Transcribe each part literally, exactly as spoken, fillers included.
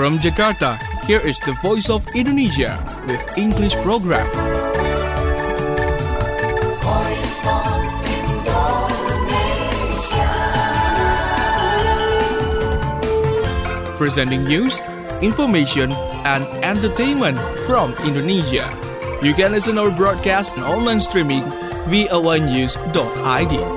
From Jakarta, here is the Voice of Indonesia with English program. Voice of Indonesia. Presenting news, information, and entertainment from Indonesia. You can listen our broadcast and online streaming v o a news dot i d.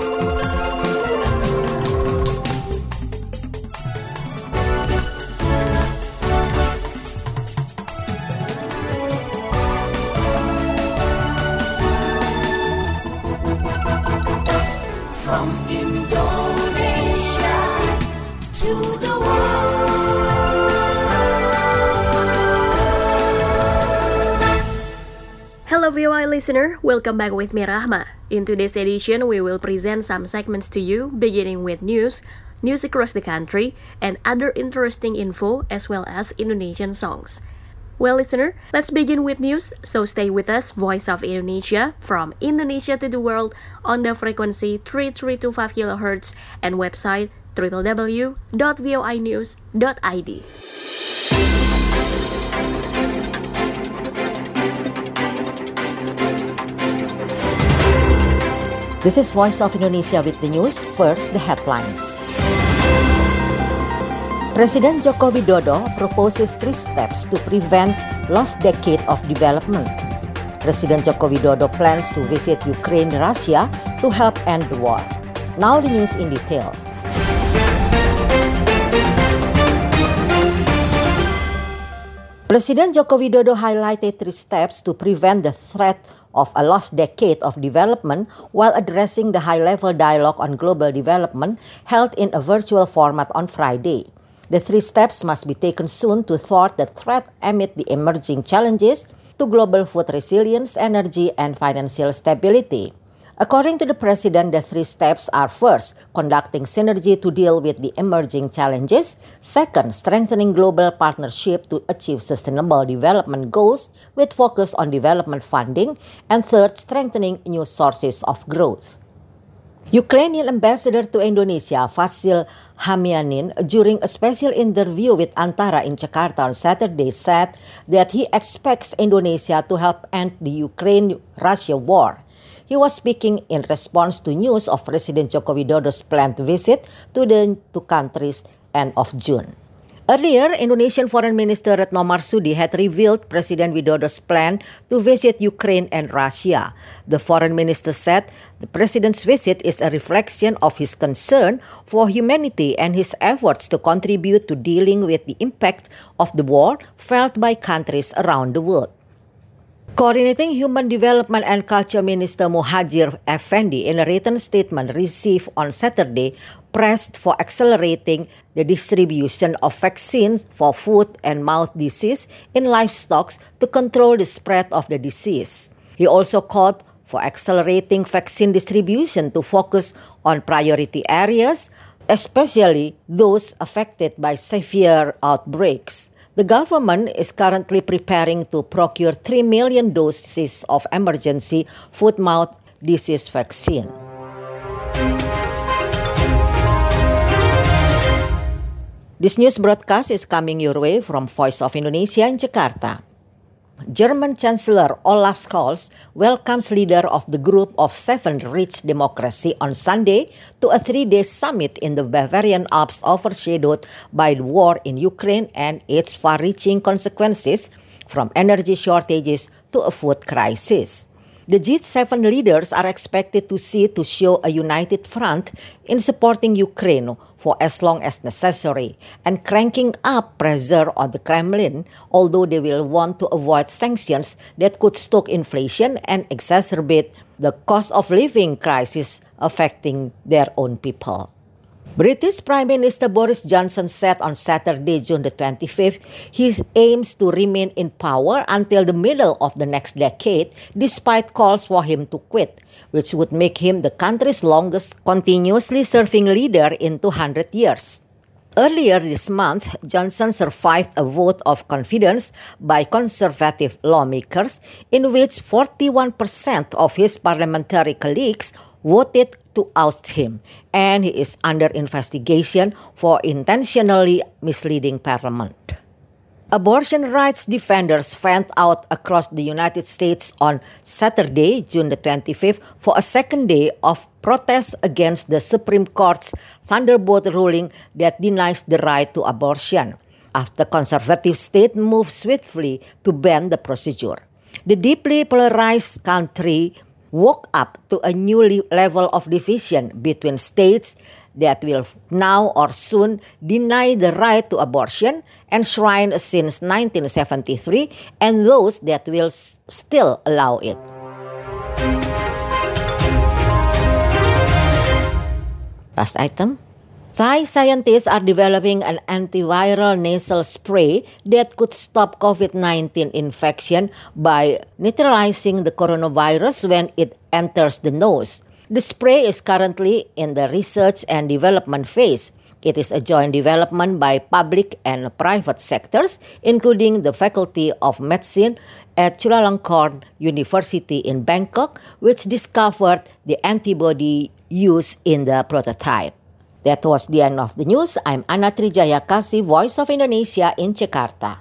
From Indonesia to the Hello V O I listener, welcome back with me Rahma. In today's edition, we will present some segments to you, beginning with news, news across the country, and other interesting info as well as Indonesian songs. Well listener, let's begin with news, so stay with us, Voice of Indonesia, from Indonesia to the world on the frequency three three two five kilohertz and website w w w dot v o i news dot i d. This is Voice of Indonesia with the news. First, the headlines. President Joko Widodo proposes three steps to prevent lost decade of development. President Joko Widodo plans to visit Ukraine and Russia to help end the war. Now the news in detail. President Joko Widodo highlighted three steps to prevent the threat of a lost decade of development while addressing the high-level dialogue on global development held in a virtual format on Friday. The three steps must be taken soon to thwart the threat amid the emerging challenges to global food resilience, energy, and financial stability. According to the President, the three steps are: first, conducting synergy to deal with the emerging challenges; second, strengthening global partnership to achieve sustainable development goals with focus on development funding; and third, strengthening new sources of growth. Ukrainian ambassador to Indonesia, Vasil Hamianin, during a special interview with Antara in Jakarta on Saturday, said that he expects Indonesia to help end the Ukraine-Russia war. He was speaking in response to news of President Joko Widodo's planned visit to the two countries end of June. Earlier, Indonesian Foreign Minister Retno Marsudi had revealed President Widodo's plan to visit Ukraine and Russia. The foreign minister said the president's visit is a reflection of his concern for humanity and his efforts to contribute to dealing with the impact of the war felt by countries around the world. Coordinating Human Development and Culture Minister Muhajir Effendi, in a written statement received on Saturday, pressed for accelerating the distribution of vaccines for foot and mouth disease in livestock to control the spread of the disease. He also called for accelerating vaccine distribution to focus on priority areas, especially those affected by severe outbreaks. The government is currently preparing to procure three million doses of emergency foot-mouth disease vaccine. This news broadcast is coming your way from Voice of Indonesia in Jakarta. German Chancellor Olaf Scholz welcomes leader of the Group of Seven Rich Democracy on Sunday to a three-day summit in the Bavarian Alps overshadowed by the war in Ukraine and its far-reaching consequences, from energy shortages to a food crisis. The G seven leaders are expected to see to show a united front in supporting Ukraine for as long as necessary and cranking up pressure on the Kremlin, although they will want to avoid sanctions that could stoke inflation and exacerbate the cost of living crisis affecting their own people. British Prime Minister Boris Johnson said on Saturday, June the twenty-fifth, he aims to remain in power until the middle of the next decade, despite calls for him to quit, which would make him the country's longest continuously serving leader in two hundred years. Earlier this month, Johnson survived a vote of confidence by conservative lawmakers in which forty-one percent of his parliamentary colleagues voted to oust him, and he is under investigation for intentionally misleading Parliament. Abortion rights defenders went out across the United States on Saturday, June the twenty-fifth, for a second day of protests against the Supreme Court's Thunderbolt ruling that denies the right to abortion, after conservative states moved swiftly to ban the procedure. The deeply polarized country woke up to a new level of division between states that will now or soon deny the right to abortion enshrined since nineteen seventy-three and those that will s- still allow it. Last item. Thai scientists are developing an antiviral nasal spray that could stop COVID nineteen infection by neutralizing the coronavirus when it enters the nose. The spray is currently in the research and development phase. It is a joint development by public and private sectors, including the Faculty of Medicine at Chulalongkorn University in Bangkok, which discovered the antibody used in the prototype. That was the end of the news. I'm Ana Trijaya Kasih, Voice of Indonesia in Jakarta.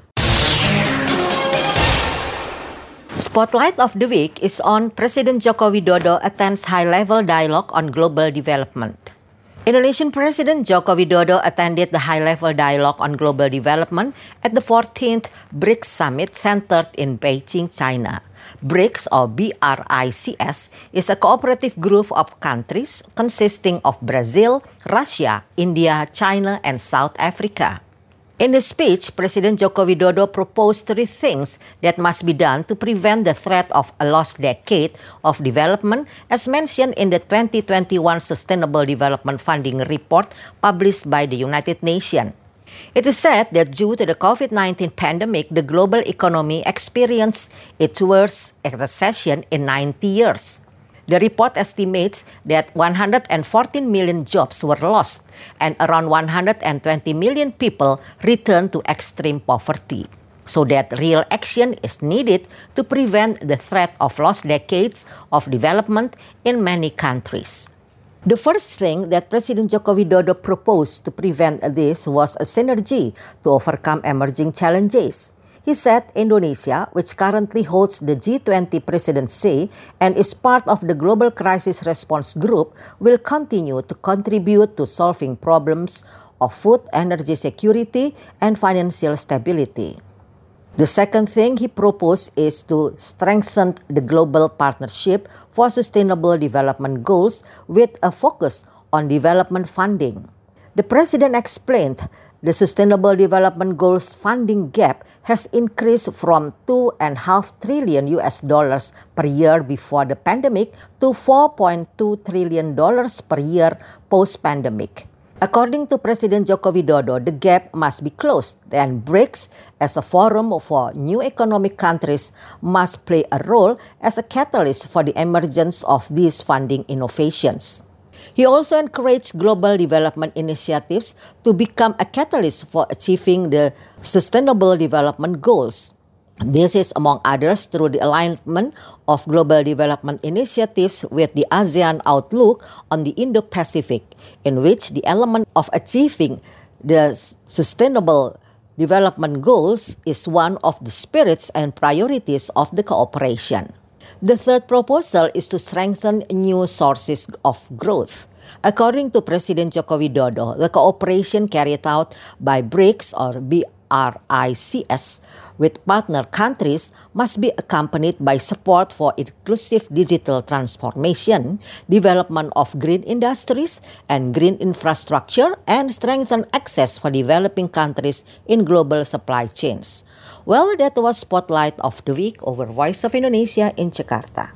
Spotlight of the week is on President Joko Widodo attends high-level dialogue on global development. Indonesian President Joko Widodo attended the high-level dialogue on global development at the fourteenth BRICS Summit centered in Beijing, China. BRICS, or B R I C S, is a cooperative group of countries consisting of Brazil, Russia, India, China, and South Africa. In his speech, President Joko Widodo proposed three things that must be done to prevent the threat of a lost decade of development, as mentioned in the twenty twenty-one Sustainable Development Funding Report published by the United Nations. It is said that due to the COVID nineteen pandemic, the global economy experienced its worst recession in ninety years. The report estimates that one hundred fourteen million jobs were lost and around one hundred twenty million people returned to extreme poverty, so that real action is needed to prevent the threat of lost decades of development in many countries. The first thing that President Joko Widodo proposed to prevent this was a synergy to overcome emerging challenges. He said Indonesia, which currently holds the G twenty presidency and is part of the Global Crisis Response Group, will continue to contribute to solving problems of food, energy security, and financial stability. The second thing he proposed is to strengthen the global partnership for sustainable development goals with a focus on development funding. The president explained the Sustainable Development Goals funding gap has increased from two and a half trillion U S dollars per year before the pandemic to four point two trillion dollars per year post-pandemic. According to President Joko Widodo, the gap must be closed, and BRICS, as a forum for new economic countries, must play a role as a catalyst for the emergence of these funding innovations. He also encouraged global development initiatives to become a catalyst for achieving the Sustainable Development Goals. This is, among others, through the alignment of global development initiatives with the ASEAN Outlook on the Indo-Pacific, in which the element of achieving the Sustainable Development Goals is one of the spirits and priorities of the cooperation. The third proposal is to strengthen new sources of growth. According to President Joko Widodo, the cooperation carried out by BRICS, or B R I C S, with partner countries must be accompanied by support for inclusive digital transformation, development of green industries and green infrastructure, and strengthen access for developing countries in global supply chains. Well, that was Spotlight of the Week over Voice of Indonesia in Jakarta.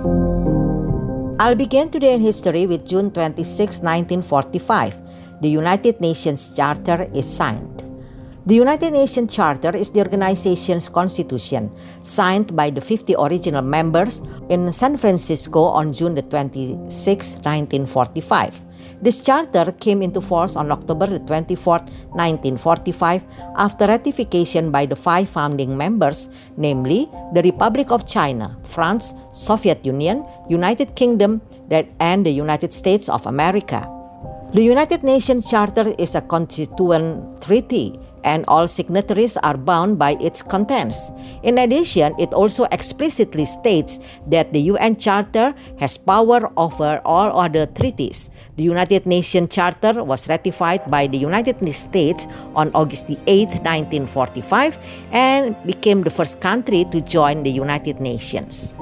I'll begin today in history with June twenty-sixth, nineteen forty-five. The United Nations Charter is signed. The United Nations Charter is the organization's constitution, signed by the fifty original members in San Francisco on June twenty-sixth, nineteen forty-five. This charter came into force on October twenty-fourth, nineteen forty-five, after ratification by the five founding members, namely the Republic of China, France, Soviet Union, United Kingdom, and the United States of America. The United Nations Charter is a constituent treaty, and all signatories are bound by its contents. In addition, it also explicitly states that the U N Charter has power over all other treaties. The United Nations Charter was ratified by the United States on August eighth, nineteen forty-five, and became the first country to join the United Nations.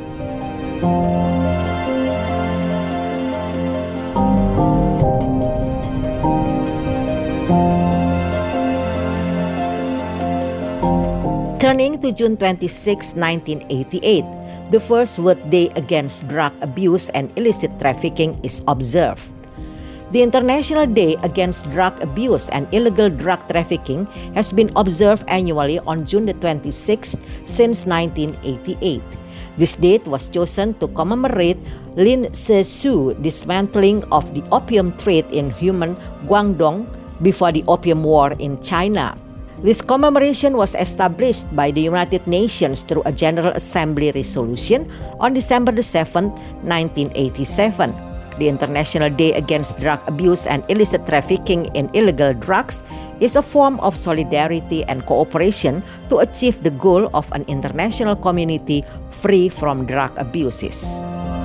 Turning to June twenty-sixth, nineteen eighty-eight, the first World Day Against Drug Abuse and Illicit Trafficking is observed. The International Day Against Drug Abuse and Illegal Drug Trafficking has been observed annually on June twenty-sixth since nineteen eighty-eight. This date was chosen to commemorate Lin Se-suu dismantling of the opium trade in human Guangdong before the Opium War in China. This commemoration was established by the United Nations through a General Assembly resolution on December seventh, nineteen eighty-seven. The International Day Against Drug Abuse and Illicit Trafficking in Illegal Drugs is a form of solidarity and cooperation to achieve the goal of an international community free from drug abuses.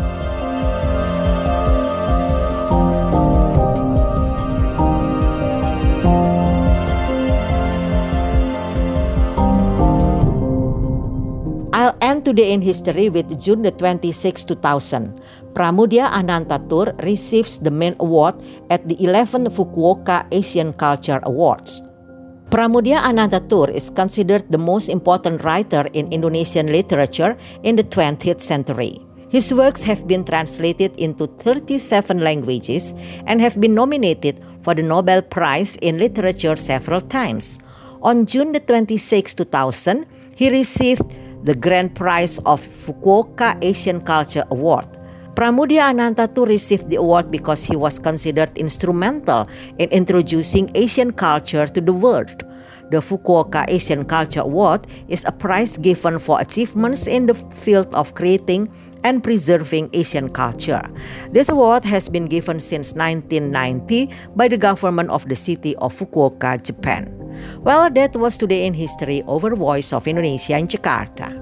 I'll end today in history with June twenty-sixth, two thousand. Pramudia Anantatur receives the main award at the eleventh Fukuoka Asian Culture Awards. Pramudia Anantatur is considered the most important writer in Indonesian literature in the twentieth century. His works have been translated into thirty-seven languages and have been nominated for the Nobel Prize in Literature several times. On June twenty-sixth, two thousand, he received the Grand Prize of Fukuoka Asian Culture Award. Pramudia Anantatur received the award because he was considered instrumental in introducing Asian culture to the world. The Fukuoka Asian Culture Award is a prize given for achievements in the field of creating and preserving Asian culture. This award has been given since nineteen ninety by the government of the city of Fukuoka, Japan. Well, that was Today in History over Voice of Indonesia in Jakarta.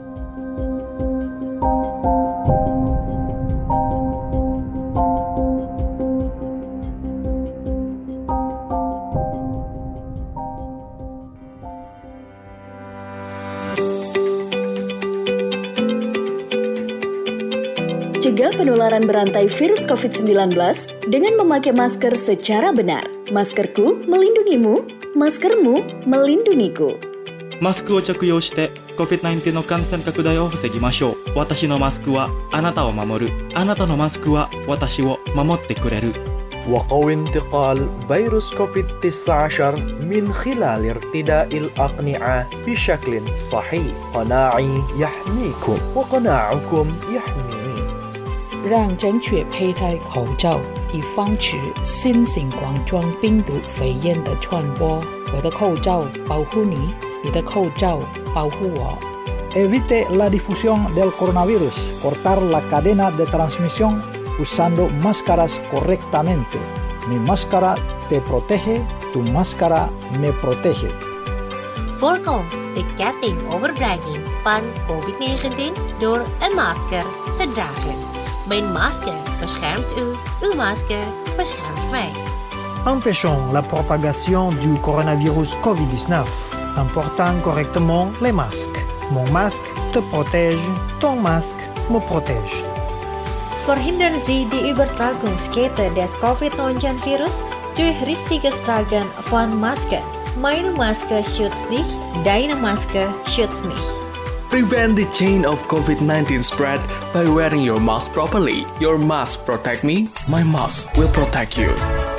Cegah penularan berantai virus covid sembilan belas dengan memakai masker secara benar. Maskerku melindungimu, maskermu melindungiku. マスクを着用して コビッドナインティーン の感染拡大を防ぎましょう。私のマスクはあなたを守る。あなたのマスクは私を守ってくれる。 وقوي انتقال فيروس كوفيد تسعة عشر من خلال ارتداء الأقنعة بشكل صحيح. قناعي يحميكم وقناعكم يحميني. 让正确佩戴口罩，以防止新型冠状病毒肺炎的传播。我的口罩保护你，你的口罩保护我。 Evite la difusión del coronavirus. Cortar la cadena de transmisión usando máscaras correctamente. Mi máscara te protege, tu máscara me protege. Voorkom de ketting overdraging van covid negentien door een masker te dragen. Mijn masker beschermt u, uw masker beschermt mij. Empêchons la propagation du coronavirus covid dix-neuf en portant correctement les masques. Mon masque te protège, ton masque me protège. Verhindern Sie die Übertragungskette des covid neunzehn-Virus durch richtiges Tragen von Masken. Meine Maske schützt dich, deine Maske schützt mich. Prevent the chain of COVID nineteen spread by wearing your mask properly. Your mask protect me, my mask will protect you.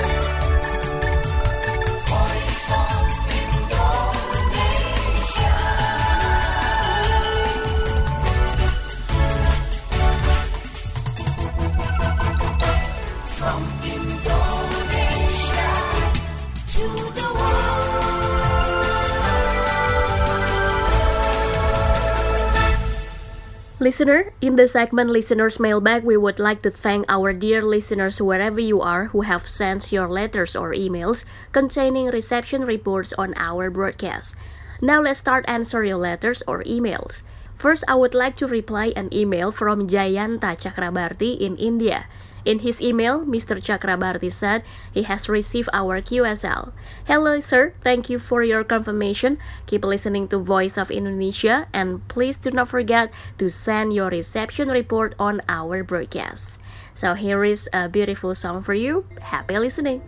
Listener, in the segment Listener's Mailbag, we would like to thank our dear listeners wherever you are who have sent your letters or emails containing reception reports on our broadcast. Now let's start answer your letters or emails. First, I would like to reply an email from Jayanta Chakrabarti in India. In his email, Mister Chakrabarti said he has received our Q S L. Hello, sir. Thank you for your confirmation. Keep listening to Voice of Indonesia, and please do not forget to send your reception report on our broadcast. So here is a beautiful song for you. Happy listening.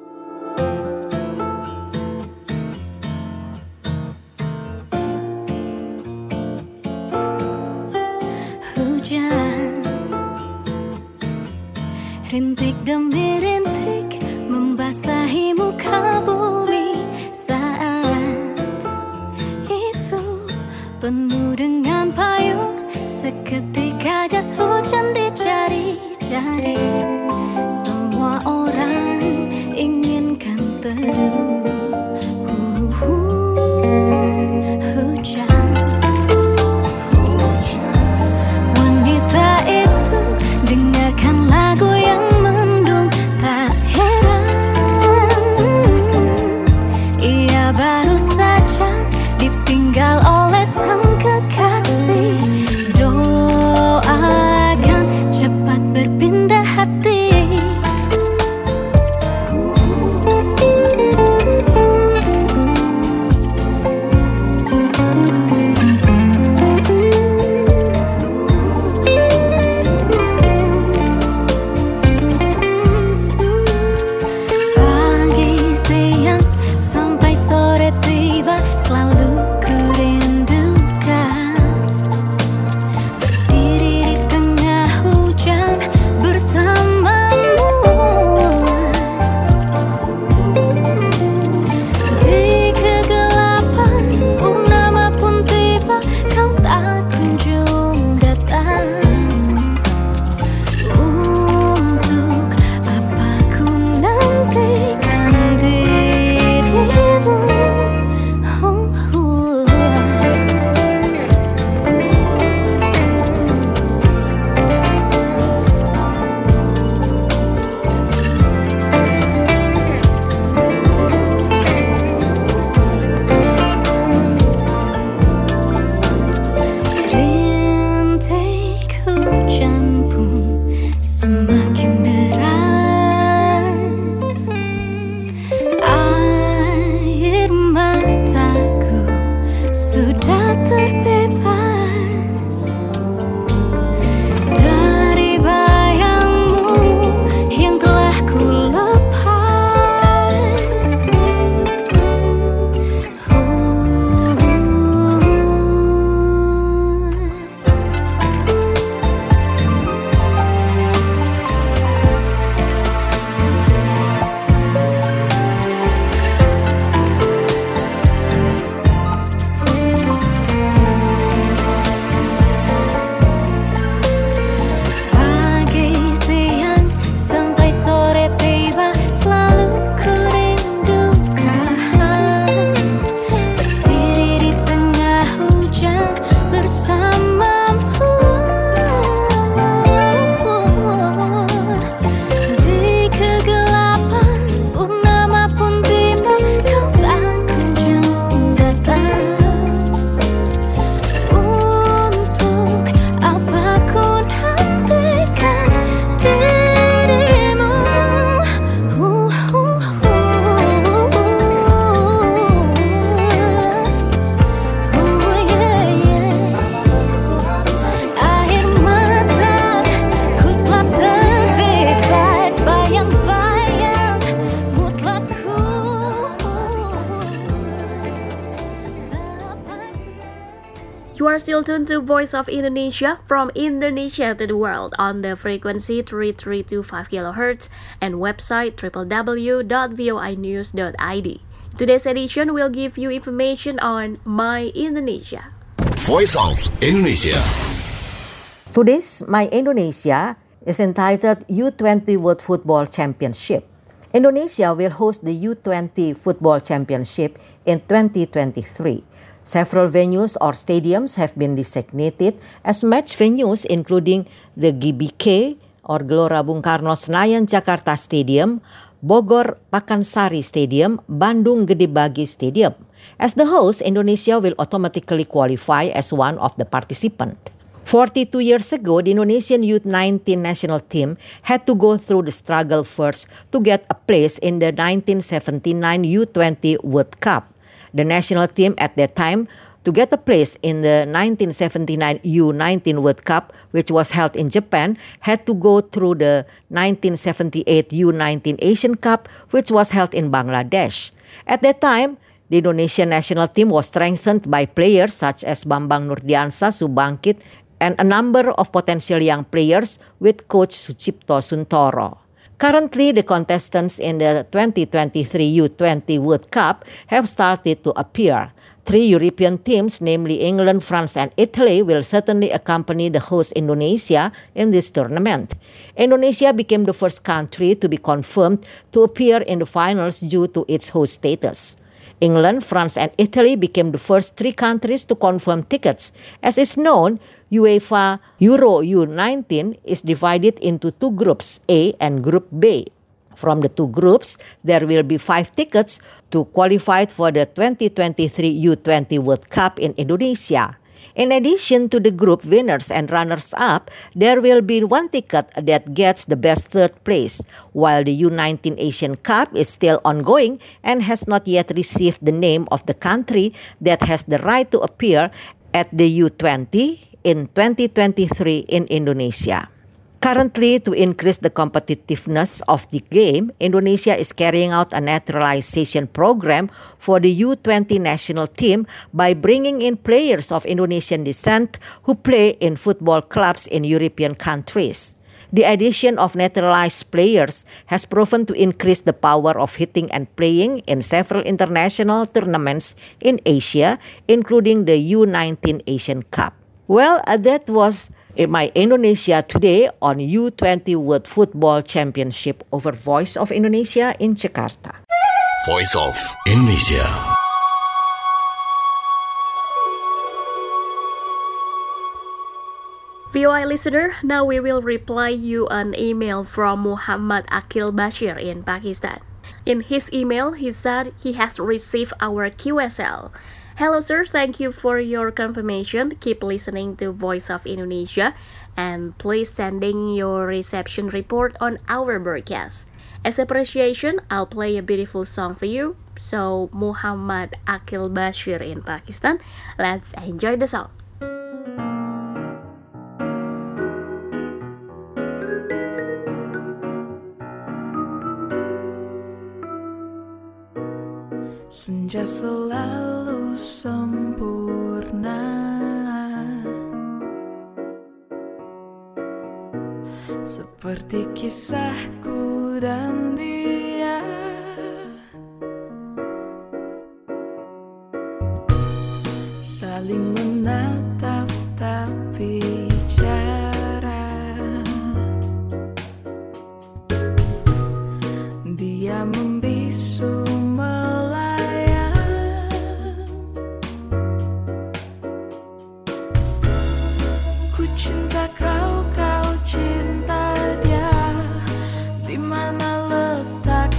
Rintik demi rintik membasahi muka bumi. Saat itu penuh dengan payung, seketika jas hujan dicari-cari. Semua orang inginkan teduh. Hujan, wanita itu dengarkan lagu yang mendung, tak heran ia baru saja ditinggal oleh sang kekasih. Doakan cepat berpindah hati are still tuned to Voice of Indonesia, from Indonesia to the world on the frequency three three two five kilohertz and website w w w dot voi news dot i d. Today's edition will give you information on My Indonesia. Voice of Indonesia. Today's My Indonesia is entitled U twenty World Football Championship. Indonesia will host the U twenty Football Championship in twenty twenty-three. Several venues or stadiums have been designated as match venues, including the G B K or Gelora Bung Karno Senayan Jakarta Stadium, Bogor Pakansari Stadium, Bandung Gede Bage Stadium. As the host, Indonesia will automatically qualify as one of the participants. forty-two years ago, the Indonesian U nineteen national team had to go through the struggle first to get a place in the nineteen seventy-nine U twenty World Cup. The national team at that time, to get a place in the nineteen seventy-nine U nineteen World Cup, which was held in Japan, had to go through the nineteen seventy-eight U nineteen Asian Cup, which was held in Bangladesh. At that time, the Indonesian national team was strengthened by players such as Bambang Nurdiansyah, Subangkit, and a number of potential young players with coach Sucipto Suntoro. Currently, the contestants in the twenty twenty-three U twenty World Cup have started to appear. Three European teams, namely England, France, and Italy, will certainly accompany the host Indonesia in this tournament. Indonesia became the first country to be confirmed to appear in the finals due to its host status. England, France, and Italy became the first three countries to confirm tickets. As is known, UEFA Euro U nineteen is divided into two groups, A and Group B. From the two groups, there will be five tickets to qualify for the twenty twenty-three U twenty World Cup in Indonesia. In addition to the group winners and runners-up, there will be one ticket that gets the best third place, while the U nineteen Asian Cup is still ongoing and has not yet received the name of the country that has the right to appear at the U twenty in twenty twenty-three in Indonesia. Currently, to increase the competitiveness of the game, Indonesia is carrying out a naturalization program for the U twenty national team by bringing in players of Indonesian descent who play in football clubs in European countries. The addition of naturalized players has proven to increase the power of hitting and playing in several international tournaments in Asia, including the U nineteen Asian Cup. Well, uh, that was in My Indonesia today on U twenty World Football Championship over Voice of Indonesia in Jakarta. Voice of Indonesia. V O I listener, now we will reply you an email from Muhammad Akil Bashir in Pakistan. In his email, he said he has received our Q S L. Hello sir, thank you for your confirmation. Keep listening to Voice of Indonesia and please sending your reception report on our broadcast. As appreciation, I'll play a beautiful song for you. So Muhammad Akil Bashir in Pakistan, let's enjoy the song. Senja selalu sempurna, seperti kisahku dan dia. Saling menatap tapi jarang. Dia membisu kau, kau cinta dia. Di mana letak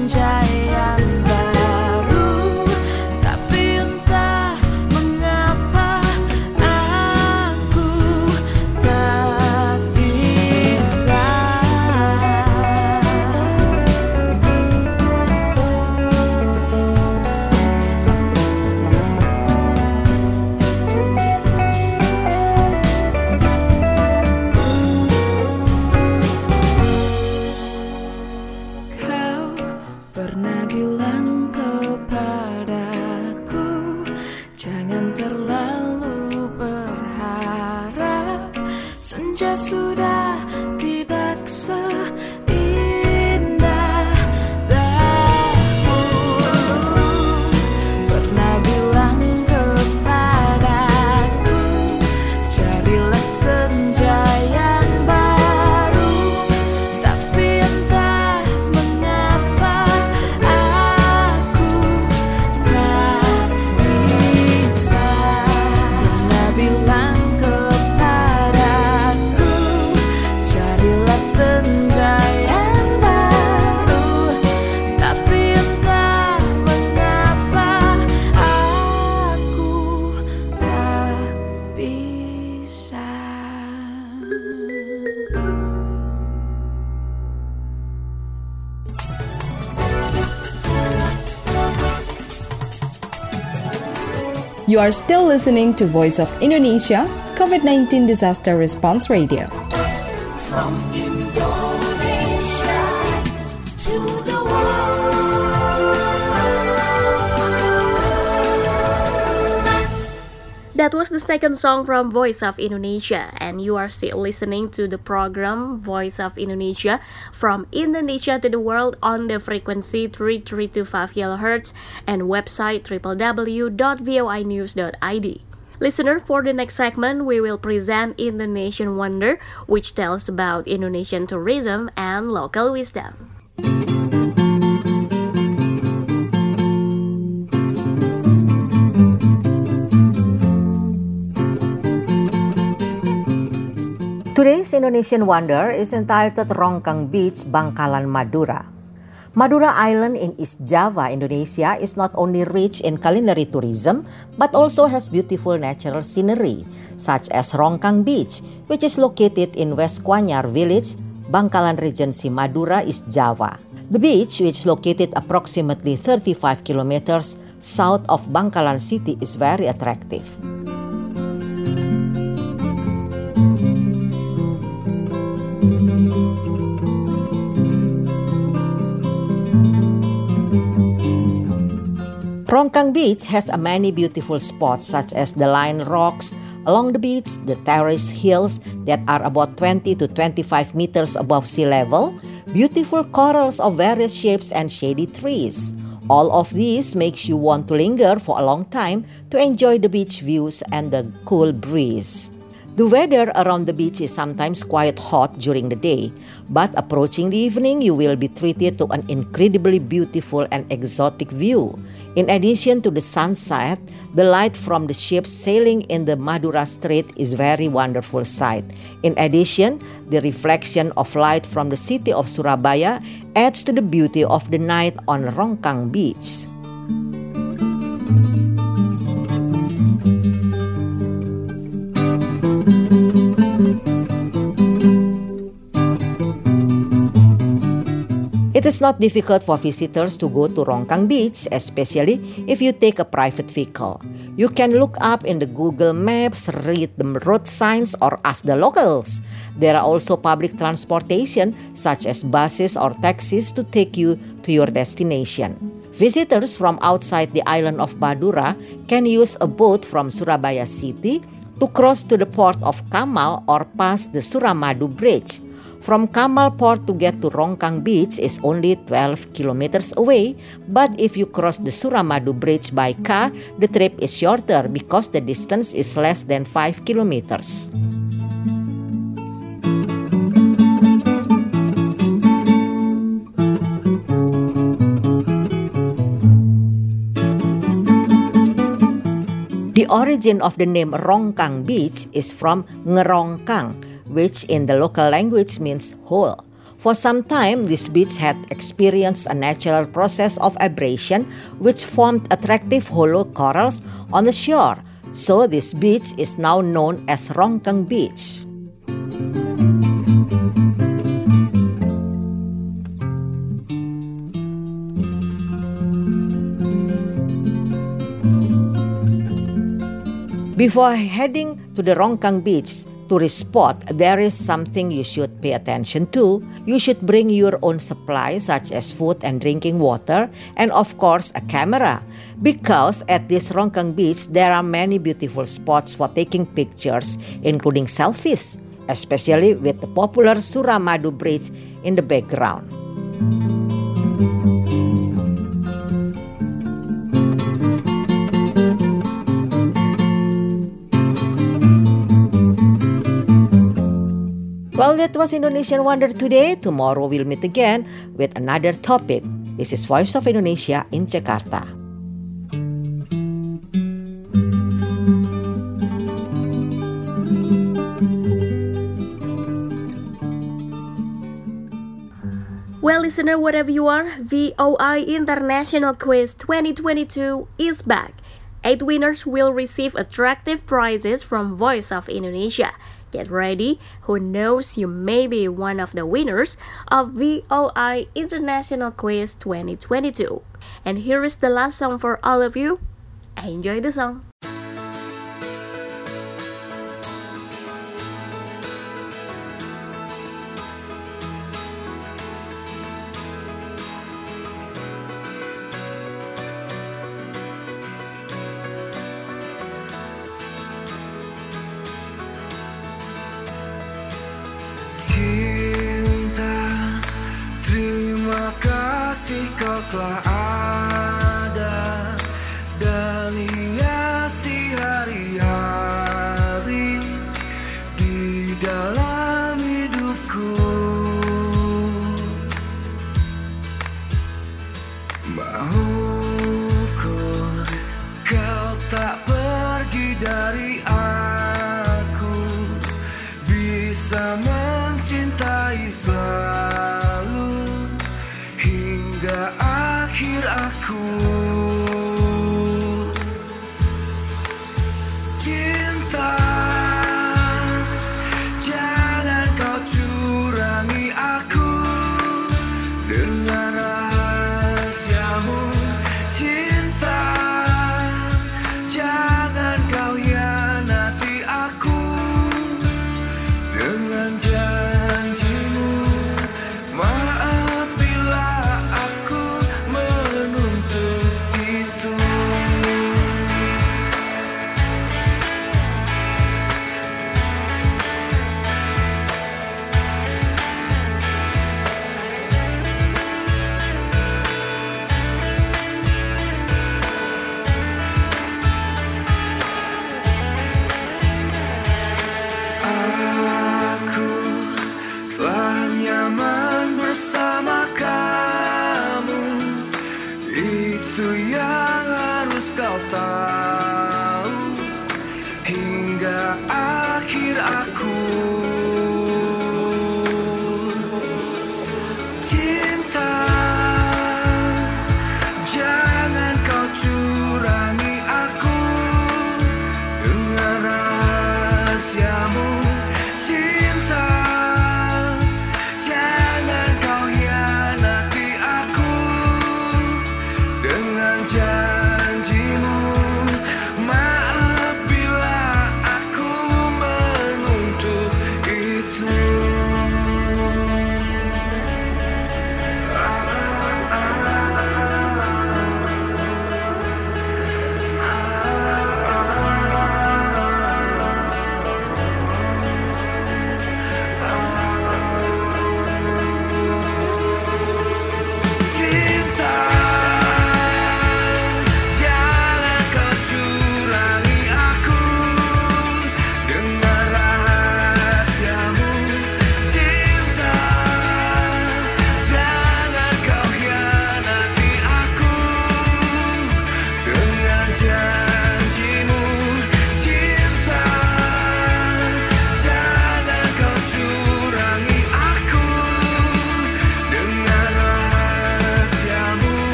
senja yang baru, tapi entah mengapa aku tak bisa. Kau pernah bilang kepadaku, jangan terlalu berharap, senja sudah tidak seindah dahulu. Pernah bilang kepadaku, jadilah senja yang baru, tapi entah mengapa aku tak bisa. Pernah bilang kepadaku, jadilah senja yang baru, tapi entah mengapa aku tak bisa. You are still listening to Voice of Indonesia, COVID nineteen Disaster Response Radio. From Indonesia to the world. That was the second song from Voice of Indonesia, and you are still listening to the program Voice of Indonesia from Indonesia to the world on the frequency three three two five kilohertz and website w w w dot voi news dot i d. Listener, for the next segment, we will present Indonesian Wonder, which tells about Indonesian tourism and local wisdom. Today's Indonesian Wonder is entitled Rongkang Beach, Bangkalan, Madura. Madura Island in East Java, Indonesia is not only rich in culinary tourism, but also has beautiful natural scenery, such as Rongkang Beach, which is located in West Kuanyar Village, Bangkalan Regency, Madura, East Java. The beach, which is located approximately thirty-five kilometers south of Bangkalan City, is very attractive. Rongkang Beach has a many beautiful spots such as the Line Rocks along the beach, the terrace hills that are about twenty to twenty-five meters above sea level, beautiful corals of various shapes and shady trees. All of these makes you want to linger for a long time to enjoy the beach views and the cool breeze. The weather around the beach is sometimes quite hot during the day, but approaching the evening, you will be treated to an incredibly beautiful and exotic view. In addition to the sunset, the light from the ships sailing in the Madura Strait is very wonderful sight. In addition, the reflection of light from the city of Surabaya adds to the beauty of the night on Rongkang Beach. It is not difficult for visitors to go to Rongkang Beach, especially if you take a private vehicle. You can look up in the Google Maps, read the road signs, or ask the locals. There are also public transportation, such as buses or taxis, to take you to your destination. Visitors from outside the island of Madura can use a boat from Surabaya City to cross to the port of Kamal or pass the Suramadu Bridge. From Kamal Port to get to Rongkang Beach is only twelve kilometers away, but if you cross the Suramadu Bridge by car, the trip is shorter because the distance is less than five kilometers. The origin of the name Rongkang Beach is from Ngerongkang, which in the local language means hole. For some time, this beach had experienced a natural process of abrasion which formed attractive hollow corals on the shore. So this beach is now known as Rongkang Beach. Before heading to the Rongkang Beach tourist spot, there is something you should pay attention to. You should bring your own supplies such as food and drinking water, and of course a camera. Because at this Rongkang Beach, there are many beautiful spots for taking pictures, including selfies, especially with the popular Suramadu Bridge in the background. Well, that was Indonesian Wonder today. Tomorrow we'll meet again with another topic. This is Voice of Indonesia in Jakarta. Well, listener, wherever you are, V O I International Quiz twenty twenty-two is back. Eight winners will receive attractive prizes from Voice of Indonesia. Get ready, who knows you may be one of the winners of V O I International Quiz twenty twenty-two. And here is the last song for all of you. Enjoy the song. Kau telah ada dan hiasi hari-hari di dalam hidupku. Mahuku kau tak pergi dari aku, bisa mencintai selalu hingga akhir aku. Cinta, jangan kau curangi aku dengan rahasiamu. Cinta, jangan kau hianati aku dengan janjimu. Maaf bila aku menuntut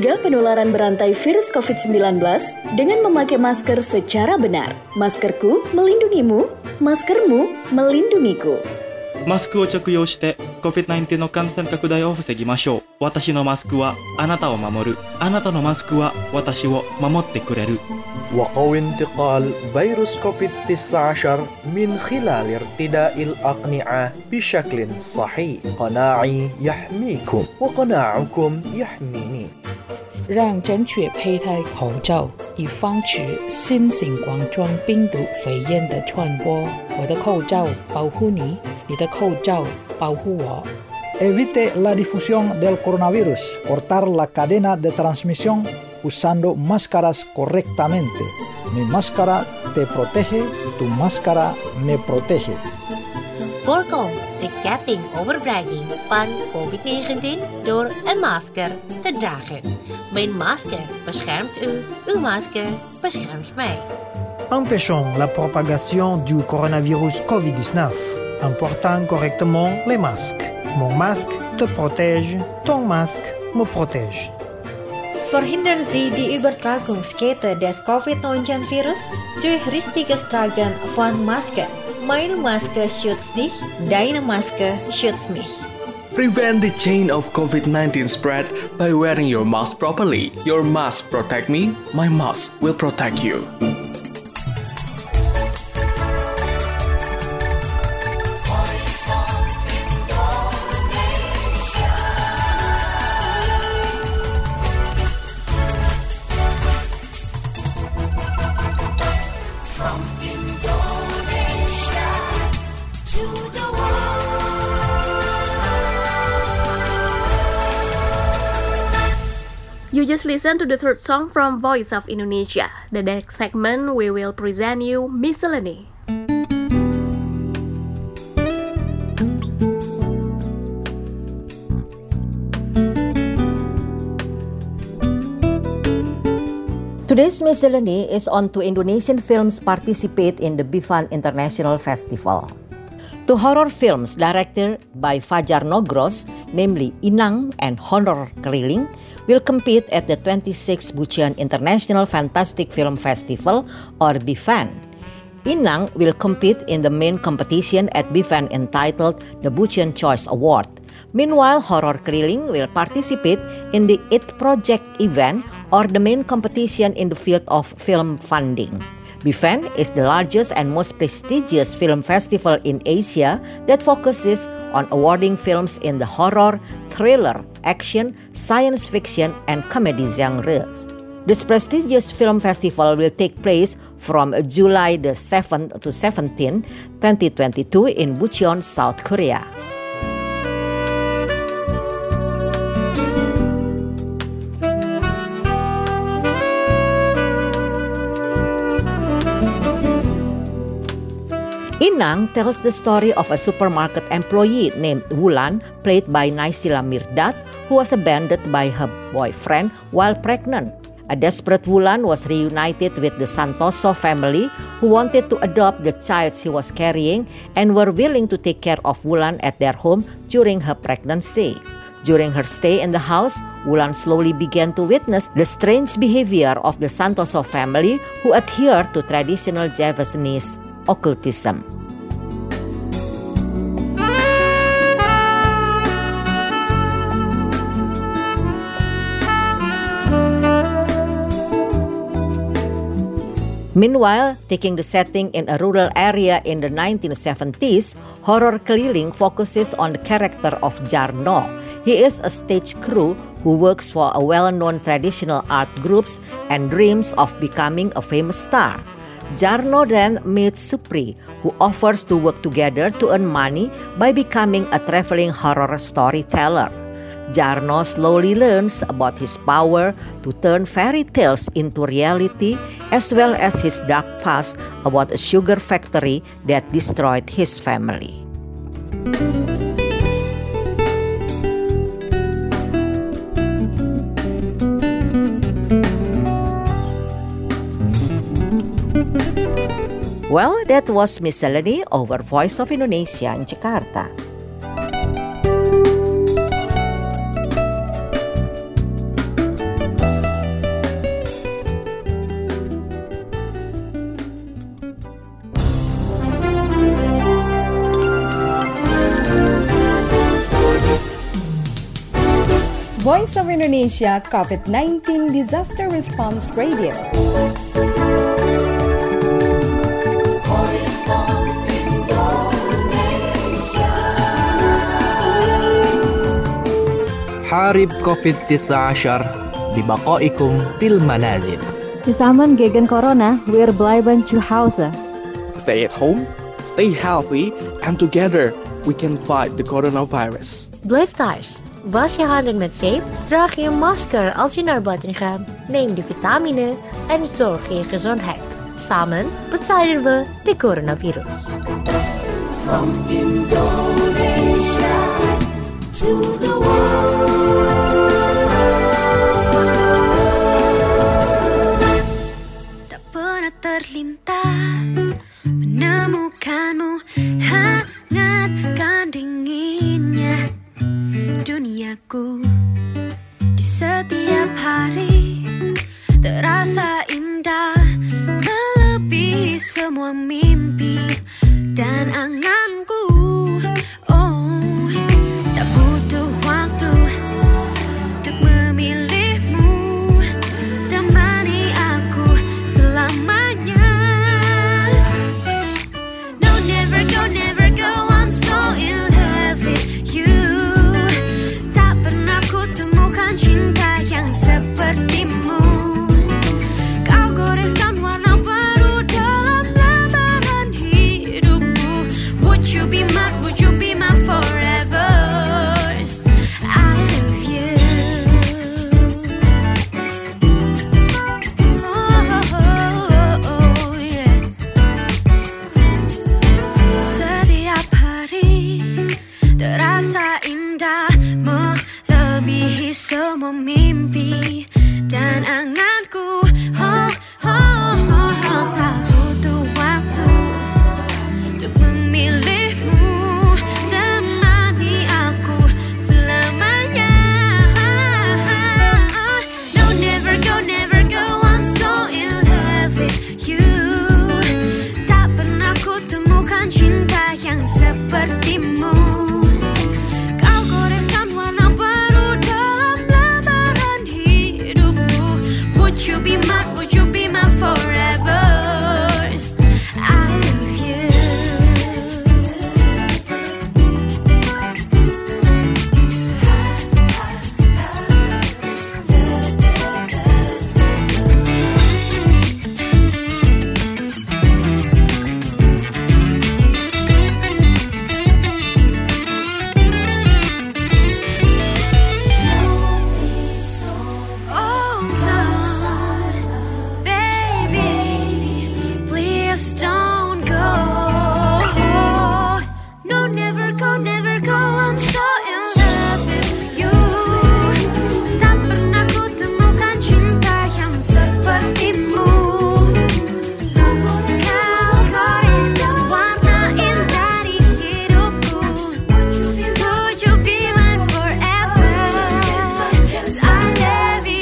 mencegah penularan berantai virus covid sembilan belas dengan memakai masker secara benar. Maskerku melindungimu, maskermu melindungiku. マスクを着用して コビッドナインティーン の感染拡大を防ぎましょう。私のマスクはあなたを守る。あなたのマスクは私を守ってくれる。 وقوي انتقال فيروس كوفيد تسعة عشر من خلال ارتداء الأقنعة بشكل صحيح. قناعي يحميكم وقناعكم يحميني. 让正确佩戴口罩，以防止新型冠状病毒肺炎的传播。我的口罩保护你，你的口罩保护我。 Evite la difusión del coronavirus. Cortar la cadena de transmisión usando máscaras correctamente. Mi máscara te protege, tu máscara me protege. Voorkom de ketting overdraging van covid negentien door een masker te dragen. Mijn masker beschermt u, uw masker beschermt mij. Empêchons la propagation du coronavirus covid dix-neuf en portant correctement les masques. Mon masque te protège, ton masque me protège. Verhindern Sie die Übertragungskette des covid neunzehn Virus durch richtiges Tragen von Masken. Meine Maske schützt dich, deine Maske schützt mich. Prevent the chain of covid nineteen spread by wearing your mask properly. Your mask protect me, my mask will protect you. You just listened to the third song from Voice of Indonesia. The next segment we will present you Miscellany. Today's Miscellany is on two Indonesian films participate in the Bifan International Festival. Two horror films directed by Fajar Nogros, namely Inang and Honor Keliling, will compete at the twenty-sixth Bucheon International Fantastic Film Festival or Bifan. Inang will compete in the main competition at Bifan entitled the Bucheon Choice Award. Meanwhile, Horror Keliling will participate in the It Project event or the main competition in the field of film funding. Bifan is the largest and most prestigious film festival in Asia that focuses on awarding films in the horror, thriller, action, science fiction, and comedy genres. This prestigious film festival will take place from July the seventh to seventeenth, twenty twenty-two in Bucheon, South Korea. Inang tells the story of a supermarket employee named Wulan, played by Naysila Mirdad, who was abandoned by her boyfriend while pregnant. A desperate Wulan was reunited with the Santoso family, who wanted to adopt the child she was carrying and were willing to take care of Wulan at their home during her pregnancy. During her stay in the house, Wulan slowly began to witness the strange behavior of the Santoso family, who adhere to traditional Javanese occultism. Meanwhile, taking the setting in a rural area in the nineteen seventies, Horror Keliling focuses on the character of Jarno. He is a stage crew who works for a well-known traditional art groups and dreams of becoming a famous star. Jarno then meets Supri, who offers to work together to earn money by becoming a traveling horror storyteller. Jarno slowly learns about his power to turn fairy tales into reality, as well as his dark past about a sugar factory that destroyed his family. Well, that was Miscellany over Voice of Indonesia in Jakarta. Voice of Indonesia COVID nineteen Disaster Response Radio. حارب كوفيد تسعة عشر ببقائكم في المنازل. Zusammen gegen Corona, wir bleiben zu Hause. Stay at home, stay healthy, and together we can fight the coronavirus. Blijf thuis. Was je handen met zeep, draag je een masker als je naar buiten gaat. Neem de vitamine en zorg voor je gezondheid. Samen bestrijden we de coronavirus. From Indonesia to the world. Tak pernah terlintas menemukanmu, hangatkan dinginnya duniaku. Di setiap hari terasa indah, melebihi semua mimpi dan anganku. Oh, tak butuh waktu untuk memilihmu, temani aku selamanya. No, never go, never go, I'm so in love with you. Tak pernah ku temukan cinta yang sepertimu. Kau goreskan warna baru dalam lembaran hidupku. Would you be my, would you be my forever? I love you. Oh, oh, oh, yeah. Setiap hari terasa indah, melebihi semua mimpi dan anganku. Oh, oh, oh, oh. Tak butuh waktu untuk memilihmu, temani aku selamanya. No, never go, never go, I'm so in love with you. Tak pernah ku temukan cinta yang sepertimu. Kau goreskan warna baru dalam lembaran hidupku. Would you be my, would you be my forever? I love you. Oh God, baby, please don't go. No, never go, never go, I'm so in love with you. Tak pernah ku temukan cinta yang sepertimu. Kau goreskan warna indah di hidupku. Would you be mine forever? 'Cause I love you.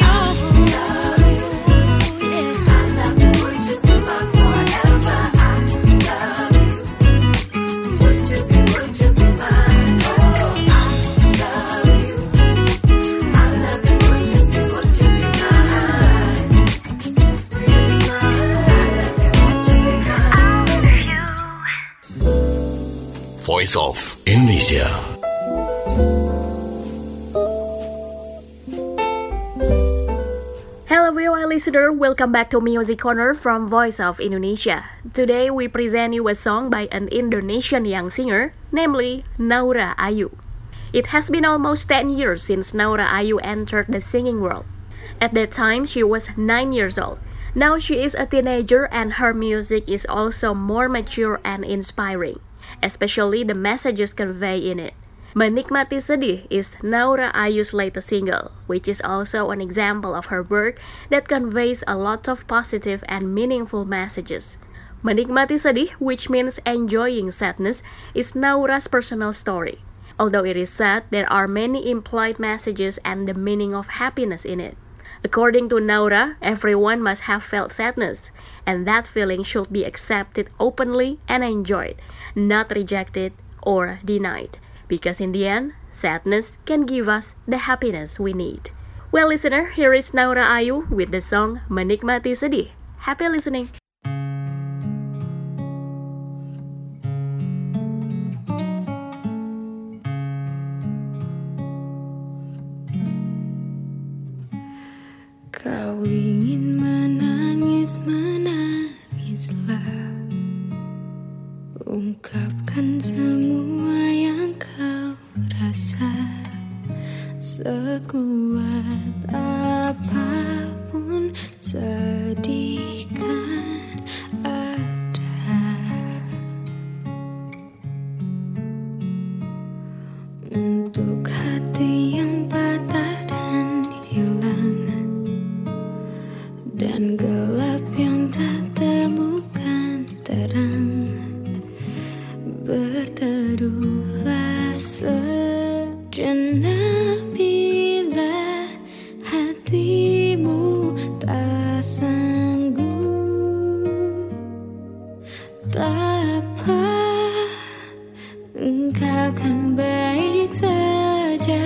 Voice of Indonesia. Hello everyone listener, welcome back to Music Corner from Voice of Indonesia. Today we present you a song by an Indonesian young singer, namely Naura Ayu. It has been almost ten years since Naura Ayu entered the singing world. At that time, she was nine years old. Now she is a teenager and her music is also more mature and inspiring, especially the messages conveyed in it. Menikmati Sedih is Naura Ayu's latest single, which is also an example of her work that conveys a lot of positive and meaningful messages. Menikmati Sedih, which means enjoying sadness, is Naura's personal story. Although it is sad, there are many implied messages and the meaning of happiness in it. According to Naura, everyone must have felt sadness, and that feeling should be accepted openly and enjoyed, not rejected or denied. Because in the end, sadness can give us the happiness we need. Well, listener, here is Naura Ayu with the song Menikmati Sedih. Happy listening. Kau ingin menangis, menangislah. Ungkapkan semua yang kau rasa. Sekuat apapun sedih kan ada. Untuk hati yang patah dan hilang, dan gelap yang tak temukan terang, berteduhlah sejenak bila hatimu tak sanggup. Tak apa, engkau kan baik saja.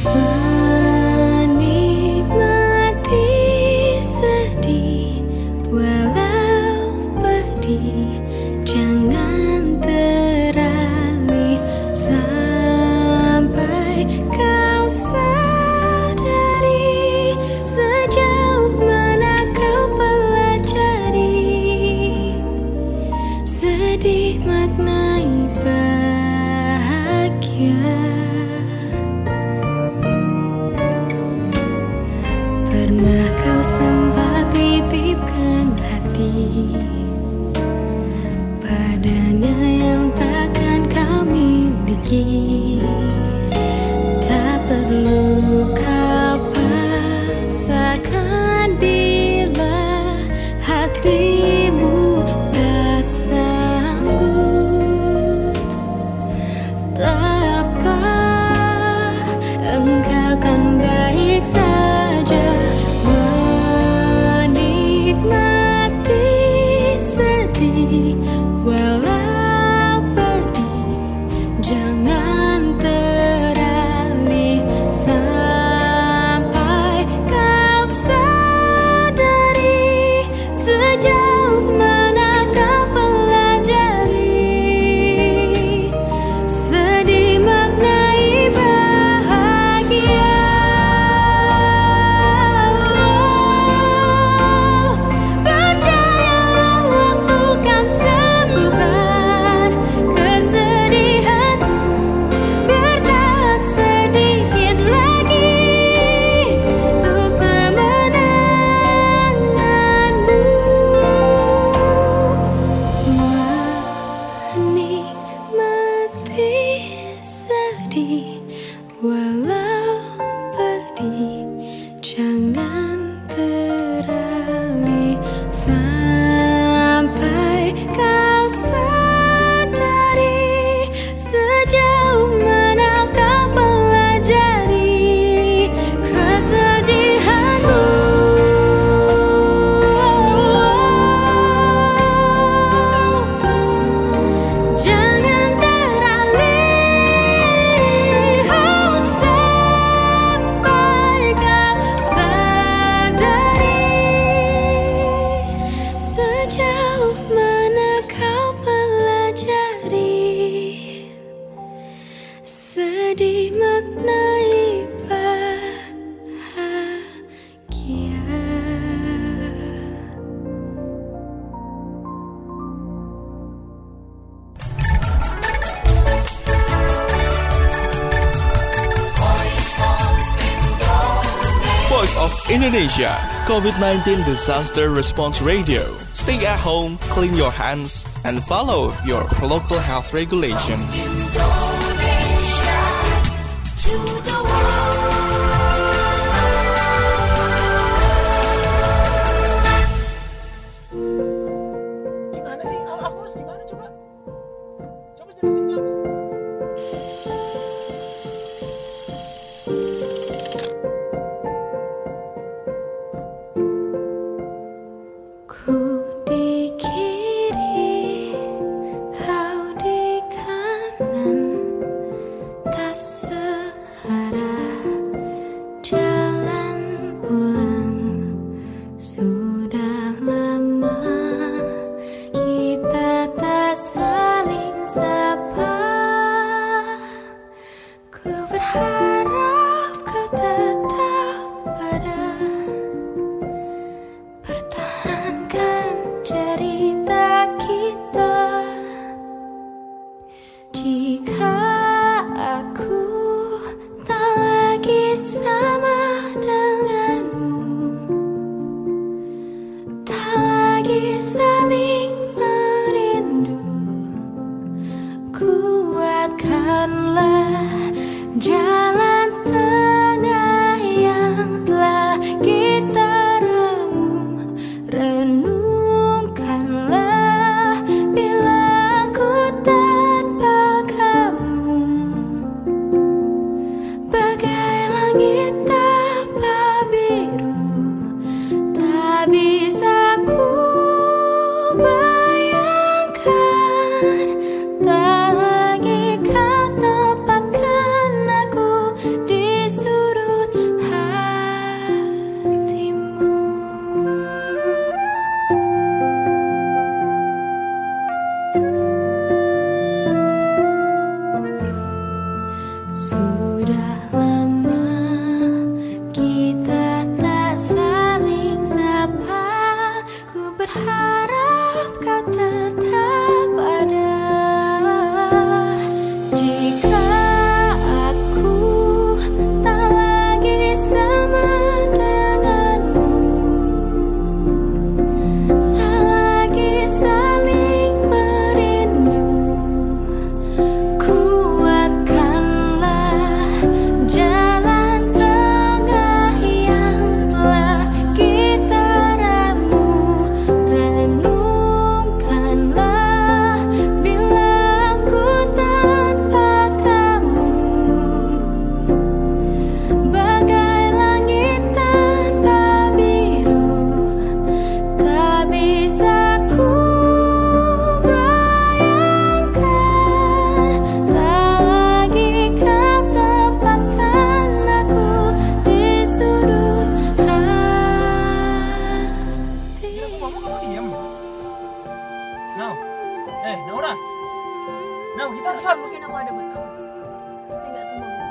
Menikmati sedih walau pedih, jangan teralih sampai kau sadari sejauh mana kau pelajari. Sedih maknai bahagia. Pernah kau sempat titipkan hati padanya yang takkan kau miliki. Tak perlu kau paksakan bila hatimu tak sanggup. Tak apa, engkau kan baik saja. Menikmati sedih walau pedih, jangan teralih sampai kau sadari sejauh mana kau pelajari. Sedih maknai bahagia. Percayalah waktu kan sembuhkan kesedihanmu. Bertahan sedikit lagi untuk kemenanganmu. Menikmati sedih walau pedih, jangan teralih sampai kau sadari sejauh mana kau pelajari kesedihanmu. Jangan teralih oh, sampai kau sadari sejauh mana kau pelajari. Sedih maknai bahagia. Voice of Indonesia, COVID nineteen Disaster Response Radio. Stay at home, clean your hands, and follow your local health regulation. Indonesia to the Gimana sih? Aku harus gimana coba? Coba jelasin ke aku. Ku di kiri, kau di kanan, tak se Jika aku tak lagi sama denganmu, tak lagi saling merindu, kuatkanlah jalan tengah yang telah kita remu. Renungkanlah bila aku tanpa kamu, bagai langit tanpa biru, tak bisa ku bayangkan. Tak lagi kau tempatkan aku di sudut hatimu. Sudah lama kita tak saling sapa, ku berharap kau tetap ada. Jika aku tak lagi sama denganmu, tak lagi saling merindu, kuatkanlah jalan tengah yang telah kita ramu. Renungkanlah bila aku tanpa kamu, bagai langit tanpa biru, tak bisa ku bayangkan. Tak lagi kau tempatkan aku di sudut hati. Kamu kamu diam. Now, eh Naura, Now kita harus Mungkin aku ada buat kamu, tapi nggak semua.